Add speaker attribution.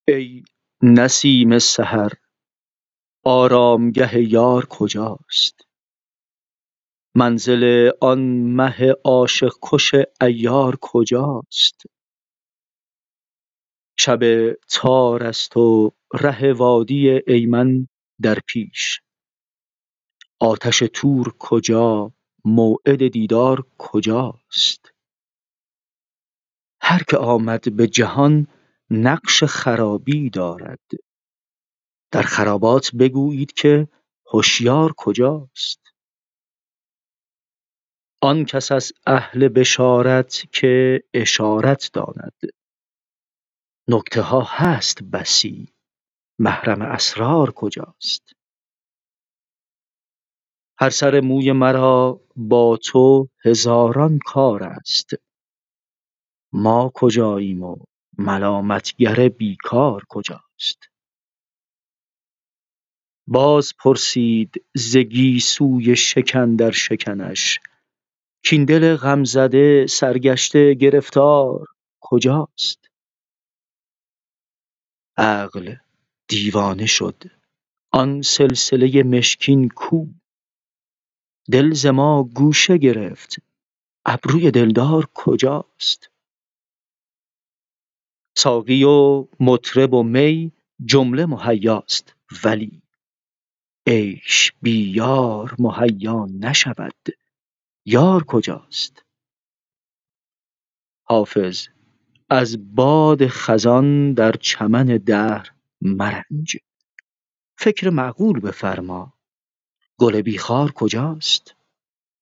Speaker 1: ای نسیم سحر، آرامگه یار کجاست؟ منزل آن مه عاشق کش عیار کجاست؟ شب تار است و ره وادی ایمن در پیش. آتش طور کجا، موعد دیدار کجاست؟ هر که آمد به جهان نقش خرابی دارد. در خرابات بگویید که هوشیار کجاست؟ آن کس از اهل بشارت که اشارت داند. نکته ها هست بسی، محرم اسرار کجاست؟ هر سر موی مرا با تو هزاران کار است. ما کجاییم و ملامتگر بیکار کجاست؟ باز پرسید ز گیسوی شکن در شکنش، کاین دل غمزده سرگشته گرفتار کجاست؟ عقل دیوانه شد، آن سلسله مشکین کو؟ دل ز ما گوشه گرفت، ابروی دلدار کجاست؟ ساقی و مطرب و می جمله مهیاست، ولی عیش بی یار مهیا نشود، یار کجاست؟ حافظ از باد خزان در چمن دهر مرنج. فکر معقول بفرما، گل بی خار کجاست؟